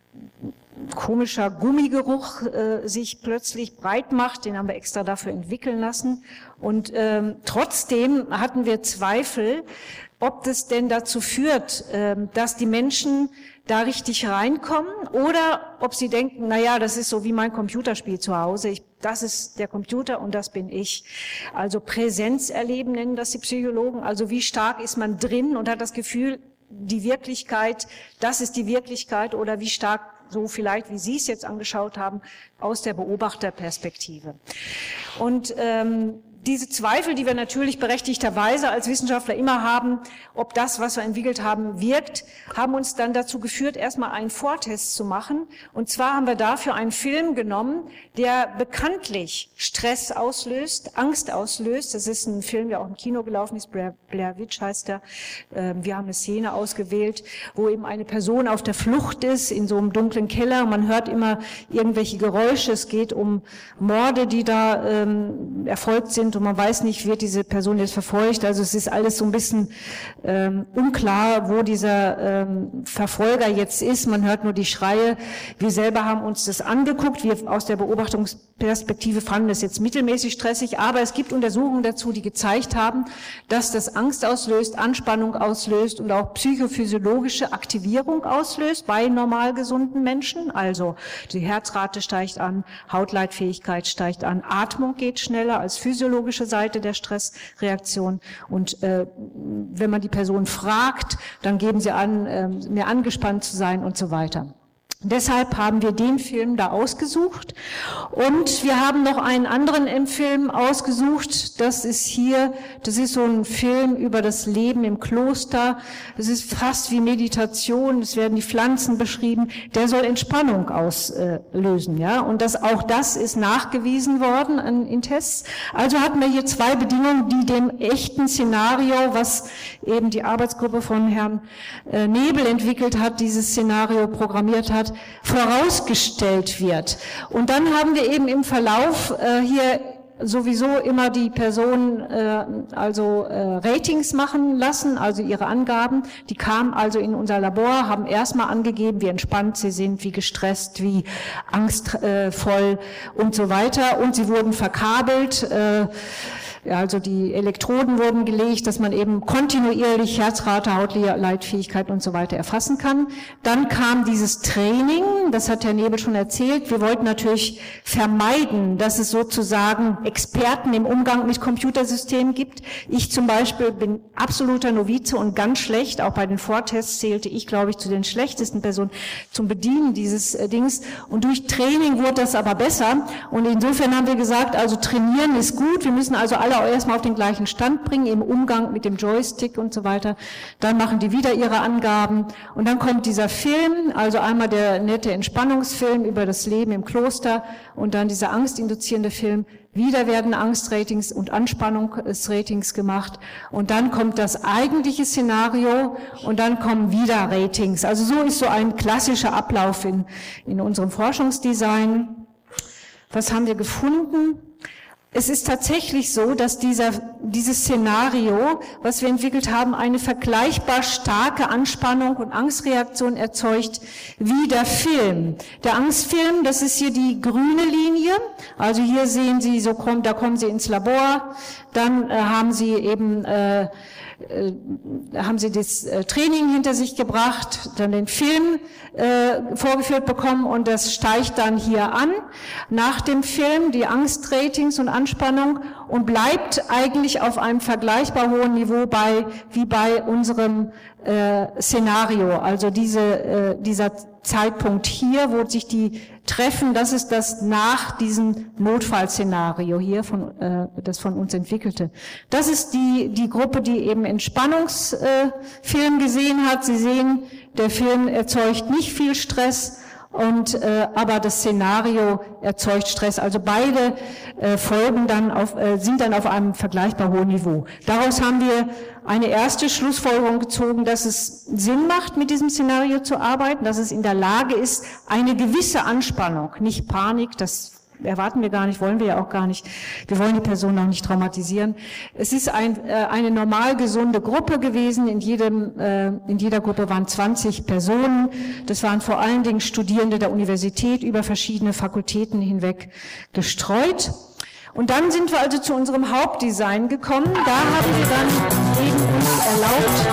komischer Gummigeruch sich plötzlich breit macht, den haben wir extra dafür entwickeln lassen. Und trotzdem hatten wir Zweifel, ob das denn dazu führt, dass die Menschen da richtig reinkommen oder ob sie denken, naja, das ist so wie mein Computerspiel zu Hause. Das ist der Computer und das bin ich. Also Präsenz erleben nennen das die Psychologen. Also wie stark ist man drin und hat das Gefühl, die Wirklichkeit, das ist die Wirklichkeit oder wie stark, so vielleicht wie Sie es jetzt angeschaut haben, aus der Beobachterperspektive. Und diese Zweifel, die wir natürlich berechtigterweise als Wissenschaftler immer haben, ob das, was wir entwickelt haben, wirkt, haben uns dann dazu geführt, erstmal einen Vortest zu machen. Und zwar haben wir dafür einen Film genommen, der bekanntlich Stress auslöst, Angst auslöst. Das ist ein Film, der auch im Kino gelaufen ist, Blair Witch heißt er. Wir haben eine Szene ausgewählt, wo eben eine Person auf der Flucht ist, in so einem dunklen Keller. Man hört immer irgendwelche Geräusche. Es geht um Morde, die da erfolgt sind. Und man weiß nicht, wird diese Person jetzt verfolgt. Also es ist alles so ein bisschen unklar, wo dieser Verfolger jetzt ist. Man hört nur die Schreie. Wir selber haben uns das angeguckt. Wir aus der Beobachtungsperspektive fanden das jetzt mittelmäßig stressig. Aber es gibt Untersuchungen dazu, die gezeigt haben, dass das Angst auslöst, Anspannung auslöst und auch psychophysiologische Aktivierung auslöst bei normal gesunden Menschen. Also die Herzrate steigt an, Hautleitfähigkeit steigt an, Atmung geht schneller als physiologische Seite der Stressreaktion. Und wenn man die Person fragt, dann geben sie an, mehr angespannt zu sein und so weiter. Deshalb haben wir den Film da ausgesucht und wir haben noch einen anderen Film ausgesucht, das ist so ein Film über das Leben im Kloster, das ist fast wie Meditation, es werden die Pflanzen beschrieben, der soll Entspannung auslösen, ja, und auch das ist nachgewiesen worden in Tests. Also hatten wir hier zwei Bedingungen, die dem echten Szenario, was eben die Arbeitsgruppe von Herrn Nebel entwickelt hat, dieses Szenario programmiert hat, wird, vorausgestellt wird. Und dann haben wir eben im Verlauf hier sowieso immer die Personen Ratings machen lassen, also ihre Angaben. Die kamen also in unser Labor, haben erstmal angegeben, wie entspannt sie sind, wie gestresst, wie angstvoll und so weiter. Und sie wurden verkabelt. Also die Elektroden wurden gelegt, dass man eben kontinuierlich Herzrate, Hautleitfähigkeit und so weiter erfassen kann. Dann kam dieses Training, das hat Herr Nebel schon erzählt. Wir wollten natürlich vermeiden, dass es sozusagen Experten im Umgang mit Computersystemen gibt. Ich zum Beispiel bin absoluter Novize und ganz schlecht. Auch bei den Vortests zählte ich, glaube ich, zu den schlechtesten Personen zum Bedienen dieses Dings. Und durch Training wurde das aber besser. Und insofern haben wir gesagt, also trainieren ist gut. Wir müssen also alle erstmal auf den gleichen Stand bringen, im Umgang mit dem Joystick und so weiter. Dann machen die wieder ihre Angaben. Und dann kommt dieser Film, also einmal der nette Entspannungsfilm über das Leben im Kloster und dann dieser angstinduzierende Film. Wieder werden Angstratings und Anspannungsratings gemacht. Und dann kommt das eigentliche Szenario und dann kommen wieder Ratings. Also so ist so ein klassischer Ablauf in unserem Forschungsdesign. Was haben wir gefunden? Es ist tatsächlich so, dass dieses Szenario, was wir entwickelt haben, eine vergleichbar starke Anspannung und Angstreaktion erzeugt wie der Film. Der Angstfilm, das ist hier die grüne Linie. Also hier sehen Sie, da kommen Sie ins Labor, dann haben Sie eben haben Sie das Training hinter sich gebracht, dann den Film vorgeführt bekommen und das steigt dann hier an. Nach dem Film die Angstratings und Anspannung und bleibt eigentlich auf einem vergleichbar hohen Niveau wie bei unserem Szenario. Also dieser Zeitpunkt hier, wo sich die treffen, das ist das nach diesem Notfallszenario hier, das von uns entwickelte. Das ist die Gruppe, die eben Entspannungsfilm gesehen hat. Sie sehen, der Film erzeugt nicht viel Stress, aber das Szenario erzeugt Stress. Also beide Folgen sind dann auf einem vergleichbar hohen Niveau. Daraus haben wir eine erste Schlussfolgerung gezogen, dass es Sinn macht, mit diesem Szenario zu arbeiten, dass es in der Lage ist, eine gewisse Anspannung, nicht Panik, das erwarten wir gar nicht, wollen wir ja auch gar nicht. Wir wollen die Person auch nicht traumatisieren. Es ist eine normal gesunde Gruppe gewesen. In jeder Gruppe waren 20 Personen. Das waren vor allen Dingen Studierende der Universität über verschiedene Fakultäten hinweg gestreut. Und dann sind wir also zu unserem Hauptdesign gekommen. Da haben wir dann eben uns erlaubt,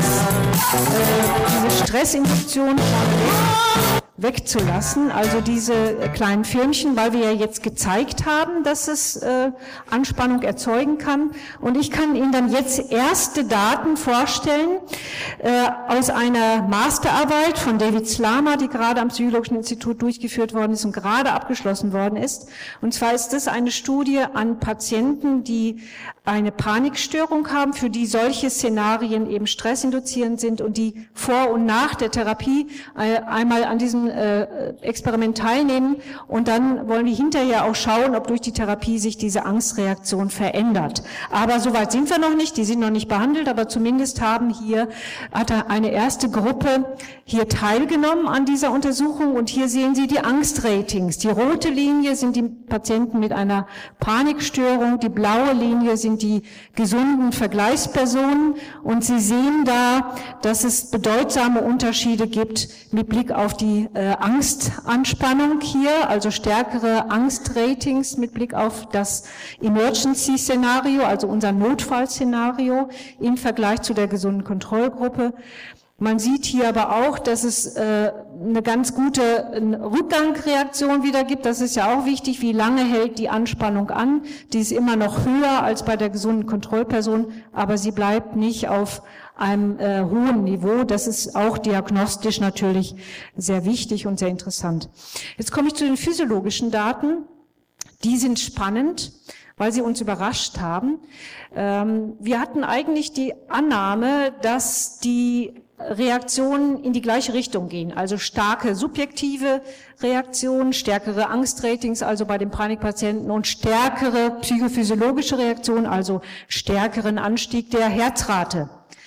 diese Stressinduktion wegzulassen, also diese kleinen Filmchen, weil wir ja jetzt gezeigt haben, dass es Anspannung erzeugen kann. Und ich kann Ihnen dann jetzt erste Daten vorstellen aus einer Masterarbeit von David Slama, die gerade am Psychologischen Institut durchgeführt worden ist und gerade abgeschlossen worden ist. Und zwar ist das eine Studie an Patienten, die eine Panikstörung haben, für die solche Szenarien eben stressinduzierend sind und die vor und nach der Therapie einmal an diesem Experiment teilnehmen. Und dann wollen wir hinterher auch schauen, ob durch die Therapie sich diese Angstreaktion verändert. Aber soweit sind wir noch nicht, die sind noch nicht behandelt, aber zumindest hat eine erste Gruppe hier teilgenommen an dieser Untersuchung. Und hier sehen Sie die Angstratings. Die rote Linie sind die Patienten mit einer Panikstörung, die blaue Linie sind die gesunden Vergleichspersonen. Und Sie sehen da, dass es bedeutsame Unterschiede gibt mit Blick auf die Angstanspannung hier, also stärkere Angstratings mit Blick auf das Emergency-Szenario, also unser Notfallszenario im Vergleich zu der gesunden Kontrollgruppe. Man sieht hier aber auch, dass es eine ganz gute Rückgangreaktion wieder gibt. Das ist ja auch wichtig. Wie lange hält die Anspannung an? Die ist immer noch höher als bei der gesunden Kontrollperson, aber sie bleibt nicht auf einem hohen Niveau. Das ist auch diagnostisch natürlich sehr wichtig und sehr interessant. Jetzt komme ich zu den physiologischen Daten. Die sind spannend, weil sie uns überrascht haben. Wir hatten eigentlich die Annahme, dass die Reaktionen in die gleiche Richtung gehen, also starke subjektive Reaktionen, stärkere Angstratings, also bei den Panikpatienten und stärkere psychophysiologische Reaktionen, also stärkeren Anstieg der Herzrate.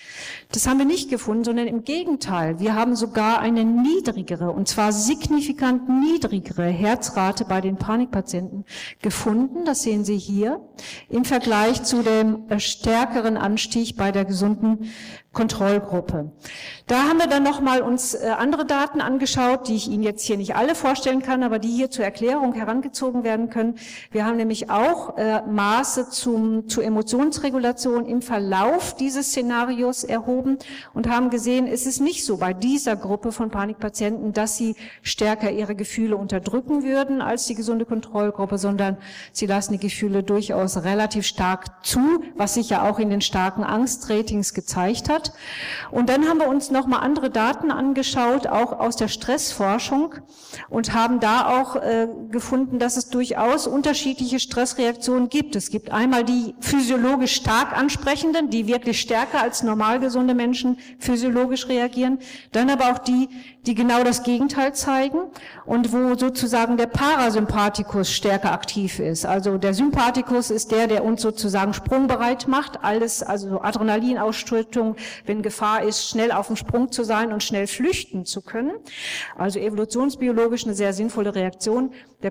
Das haben wir nicht gefunden, sondern im Gegenteil. Wir haben sogar eine niedrigere, und zwar signifikant niedrigere Herzrate bei den Panikpatienten gefunden. Das sehen Sie hier im Vergleich zu dem stärkeren Anstieg bei der gesunden Kontrollgruppe. Da haben wir dann nochmal uns andere Daten angeschaut, die ich Ihnen jetzt hier nicht alle vorstellen kann, aber die hier zur Erklärung herangezogen werden können. Wir haben nämlich auch Maße zur Emotionsregulation im Verlauf dieses Szenarios erhoben und haben gesehen, es ist nicht so bei dieser Gruppe von Panikpatienten, dass sie stärker ihre Gefühle unterdrücken würden als die gesunde Kontrollgruppe, sondern sie lassen die Gefühle durchaus relativ stark zu, was sich ja auch in den starken Angstratings gezeigt hat. Und dann haben wir uns nochmal andere Daten angeschaut, auch aus der Stressforschung, und haben da auch gefunden, dass es durchaus unterschiedliche Stressreaktionen gibt. Es gibt einmal die physiologisch stark ansprechenden, die wirklich stärker als normal gesunde Menschen physiologisch reagieren, dann aber auch die genau das Gegenteil zeigen und wo sozusagen der Parasympathikus stärker aktiv ist. Also der Sympathikus ist der uns sozusagen sprungbereit macht, alles, also Adrenalinausschüttung, wenn Gefahr ist, schnell auf dem Sprung zu sein und schnell flüchten zu können. Also evolutionsbiologisch eine sehr sinnvolle Reaktion. Der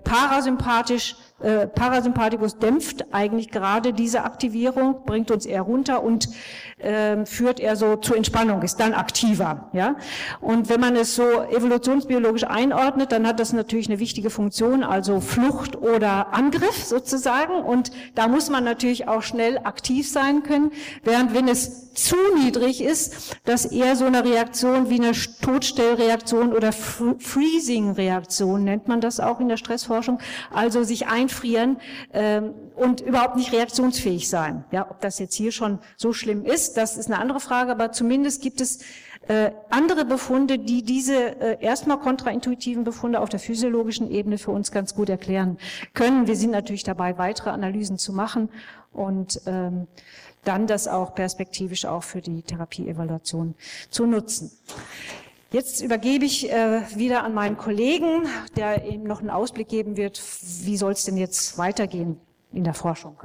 Parasympathikus dämpft eigentlich gerade diese Aktivierung, bringt uns eher runter und führt eher so zur Entspannung, ist dann aktiver. Ja? Und wenn man es so evolutionsbiologisch einordnet, dann hat das natürlich eine wichtige Funktion, also Flucht oder Angriff sozusagen. Und da muss man natürlich auch schnell aktiv sein können, während wenn es zu niedrig ist, dass eher so eine Reaktion wie eine Todstellreaktion oder Freezing-Reaktion nennt man das auch in der Stressforschung, also sich einfrieren und überhaupt nicht reaktionsfähig sein. Ja, ob das jetzt hier schon so schlimm ist, das ist eine andere Frage, aber zumindest gibt es andere Befunde, die diese erstmal kontraintuitiven Befunde auf der physiologischen Ebene für uns ganz gut erklären können. Wir sind natürlich dabei, weitere Analysen zu machen und dann das auch perspektivisch auch für die Therapieevaluation zu nutzen. Jetzt übergebe ich wieder an meinen Kollegen, der eben noch einen Ausblick geben wird, wie soll es denn jetzt weitergehen in der Forschung.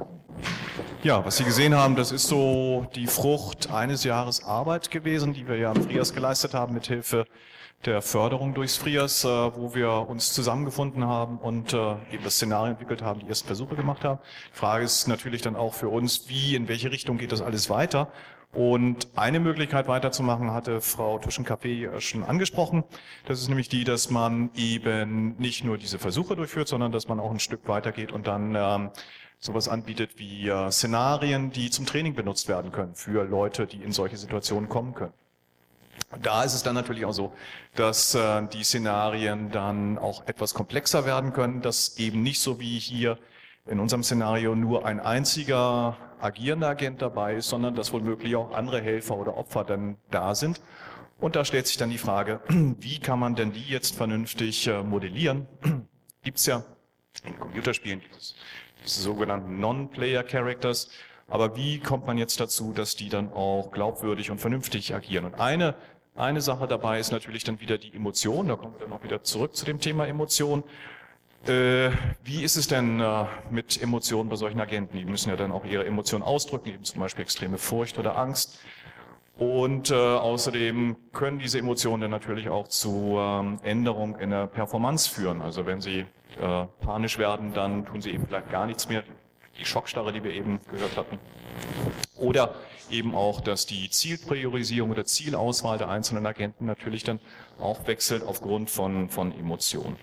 Ja, was Sie gesehen haben, das ist so die Frucht eines Jahres Arbeit gewesen, die wir ja am FRIAS geleistet haben, mithilfe der Förderung durchs FRIAS, wo wir uns zusammengefunden haben und eben das Szenario entwickelt haben, die ersten Versuche gemacht haben. Die Frage ist natürlich dann auch für uns, in welche Richtung geht das alles weiter? Und eine Möglichkeit weiterzumachen hatte Frau Tuschen-Café schon angesprochen. Das ist nämlich die, dass man eben nicht nur diese Versuche durchführt, sondern dass man auch ein Stück weitergeht und dann sowas anbietet wie Szenarien, die zum Training benutzt werden können für Leute, die in solche Situationen kommen können. Da ist es dann natürlich auch so, dass die Szenarien dann auch etwas komplexer werden können, dass eben nicht so wie hier in unserem Szenario nur ein einziger agierender Agent dabei ist, sondern dass womöglich auch andere Helfer oder Opfer dann da sind. Und da stellt sich dann die Frage, wie kann man denn die jetzt vernünftig modellieren? Gibt es ja in Computerspielen diese sogenannten Non-Player-Characters, aber wie kommt man jetzt dazu, dass die dann auch glaubwürdig und vernünftig agieren? Und eine Sache dabei ist natürlich dann wieder die Emotion, da kommen wir dann auch wieder zurück zu dem Thema Emotion. Wie ist es denn mit Emotionen bei solchen Agenten? Die müssen ja dann auch ihre Emotionen ausdrücken, eben zum Beispiel extreme Furcht oder Angst. Und außerdem können diese Emotionen dann natürlich auch zu Änderungen in der Performance führen. Also wenn sie panisch werden, dann tun sie eben vielleicht gar nichts mehr. Die Schockstarre, die wir eben gehört hatten. Oder eben auch, dass die Zielpriorisierung oder Zielauswahl der einzelnen Agenten natürlich dann auch wechselt aufgrund von Emotionen.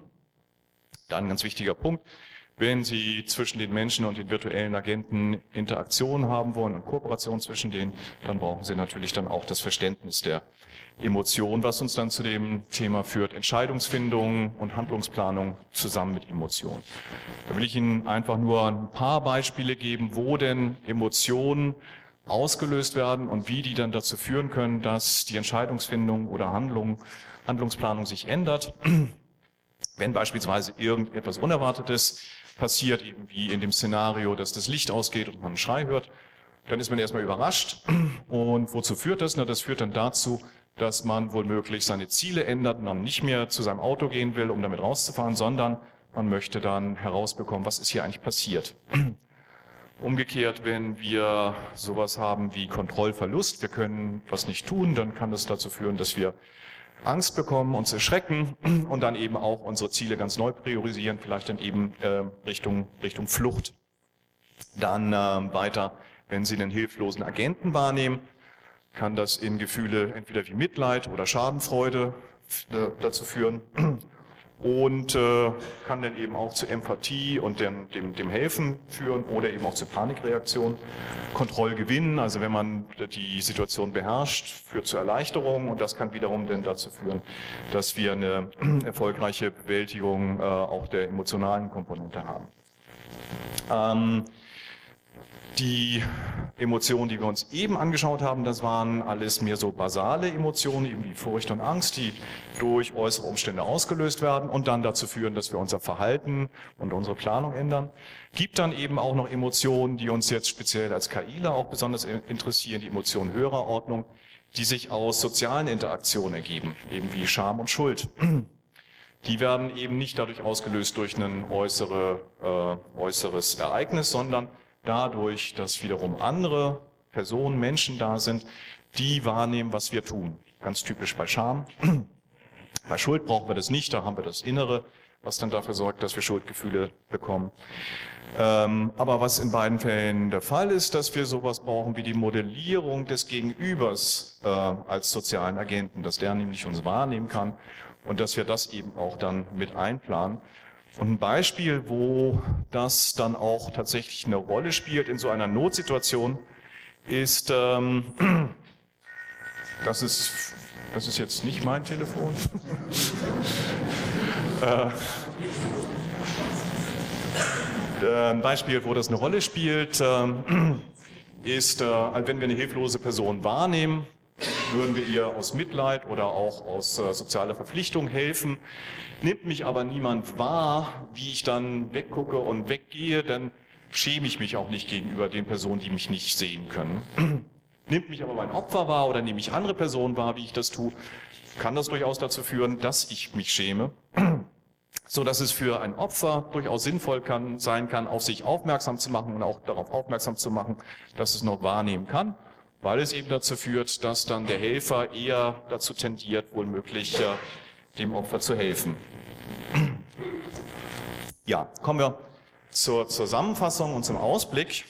Dann ein ganz wichtiger Punkt, wenn Sie zwischen den Menschen und den virtuellen Agenten Interaktion haben wollen und Kooperation zwischen denen, dann brauchen Sie natürlich dann auch das Verständnis der Emotion, was uns dann zu dem Thema führt, Entscheidungsfindung und Handlungsplanung zusammen mit Emotionen. Da will ich Ihnen einfach nur ein paar Beispiele geben, wo denn Emotionen ausgelöst werden und wie die dann dazu führen können, dass die Entscheidungsfindung oder Handlungsplanung sich ändert. Wenn beispielsweise irgendetwas Unerwartetes passiert, eben wie in dem Szenario, dass das Licht ausgeht und man einen Schrei hört, dann ist man erstmal überrascht. Und wozu führt das? Na, das führt dann dazu, dass man womöglich seine Ziele ändert und dann nicht mehr zu seinem Auto gehen will, um damit rauszufahren, sondern man möchte dann herausbekommen, was ist hier eigentlich passiert. Umgekehrt, wenn wir sowas haben wie Kontrollverlust, wir können was nicht tun, dann kann das dazu führen, dass wir Angst bekommen, uns erschrecken und dann eben auch unsere Ziele ganz neu priorisieren, vielleicht dann eben Richtung Flucht. Dann weiter, wenn Sie einen hilflosen Agenten wahrnehmen, kann das in Gefühle entweder wie Mitleid oder Schadenfreude dazu führen und kann dann eben auch zu Empathie und dem Helfen führen oder eben auch zu Panikreaktionen. Kontrollgewinn, also wenn man die Situation beherrscht, führt zu Erleichterung und das kann wiederum dann dazu führen, dass wir eine erfolgreiche Bewältigung auch der emotionalen Komponente haben. Die Emotionen, die wir uns eben angeschaut haben, das waren alles mehr so basale Emotionen, eben wie Furcht und Angst, die durch äußere Umstände ausgelöst werden und dann dazu führen, dass wir unser Verhalten und unsere Planung ändern. Gibt dann eben auch noch Emotionen, die uns jetzt speziell als KIler auch besonders interessieren, die Emotionen höherer Ordnung, die sich aus sozialen Interaktionen ergeben, eben wie Scham und Schuld. Die werden eben nicht dadurch ausgelöst durch ein äußeres Ereignis, sondern dadurch, dass wiederum andere Personen, Menschen da sind, die wahrnehmen, was wir tun. Ganz typisch bei Scham. Bei Schuld brauchen wir das nicht, da haben wir das Innere, was dann dafür sorgt, dass wir Schuldgefühle bekommen. Aber was in beiden Fällen der Fall ist, dass wir sowas brauchen wie die Modellierung des Gegenübers als sozialen Agenten, dass der nämlich uns wahrnehmen kann und dass wir das eben auch dann mit einplanen. Und ein Beispiel, wo das dann auch tatsächlich eine Rolle spielt in so einer Notsituation, ist, das ist jetzt nicht mein Telefon. Ein Beispiel, wo das eine Rolle spielt, ist, wenn wir eine hilflose Person wahrnehmen, würden wir ihr aus Mitleid oder auch aus sozialer Verpflichtung helfen. Nimmt mich aber niemand wahr, wie ich dann weggucke und weggehe, dann schäme ich mich auch nicht gegenüber den Personen, die mich nicht sehen können. Nimmt mich aber mein Opfer wahr oder nehme ich andere Personen wahr, wie ich das tue, kann das durchaus dazu führen, dass ich mich schäme. So dass es für ein Opfer durchaus sinnvoll sein kann, auf sich aufmerksam zu machen und auch darauf aufmerksam zu machen, dass es noch wahrnehmen kann, weil es eben dazu führt, dass dann der Helfer eher dazu tendiert, wohl möglich dem Opfer zu helfen. Ja, kommen wir zur Zusammenfassung und zum Ausblick.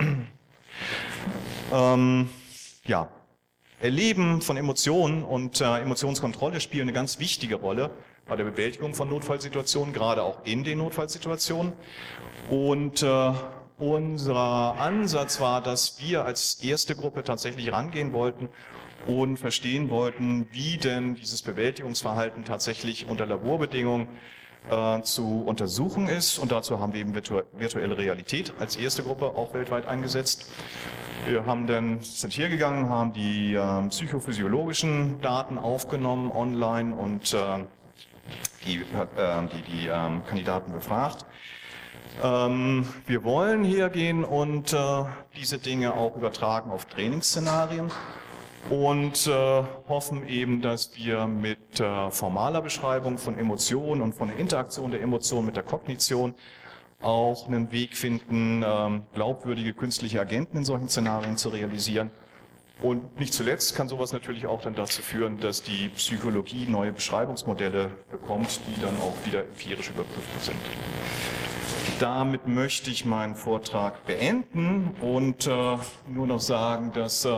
Ja, Erleben von Emotionen und Emotionskontrolle spielen eine ganz wichtige Rolle bei der Bewältigung von Notfallsituationen, gerade auch in den Notfallsituationen. Und unser Ansatz war, dass wir als erste Gruppe tatsächlich rangehen wollten und verstehen wollten, wie denn dieses Bewältigungsverhalten tatsächlich unter Laborbedingungen zu untersuchen ist. Und dazu haben wir eben virtuelle Realität als erste Gruppe auch weltweit eingesetzt. Wir sind hier gegangen, haben die psychophysiologischen Daten aufgenommen online und die Kandidaten befragt. Wir wollen hier gehen und diese Dinge auch übertragen auf Trainingsszenarien und hoffen eben, dass wir mit formaler Beschreibung von Emotionen und von der Interaktion der Emotionen mit der Kognition auch einen Weg finden, glaubwürdige künstliche Agenten in solchen Szenarien zu realisieren. Und nicht zuletzt kann sowas natürlich auch dann dazu führen, dass die Psychologie neue Beschreibungsmodelle bekommt, die dann auch wieder empirisch überprüft sind. Damit möchte ich meinen Vortrag beenden und nur noch sagen, dass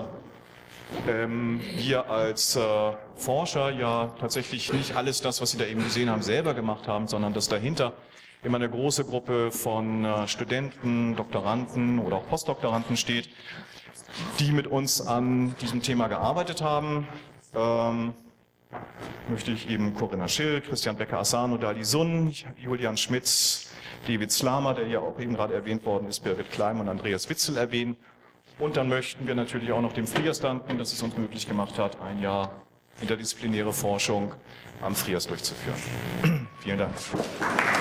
wir als Forscher ja tatsächlich nicht alles das, was Sie da eben gesehen haben, selber gemacht haben, sondern dass dahinter immer eine große Gruppe von Studenten, Doktoranden oder auch Postdoktoranden steht, die mit uns an diesem Thema gearbeitet haben. Möchte ich eben Corinna Schill, Christian Becker-Asano, Dali Sun, Julian Schmitz, David Slamer, der hier auch eben gerade erwähnt worden ist, Birgit Kleim und Andreas Witzel erwähnen. Und dann möchten wir natürlich auch noch dem FRIAS danken, dass es uns möglich gemacht hat, ein Jahr interdisziplinäre Forschung am FRIAS durchzuführen. Vielen Dank.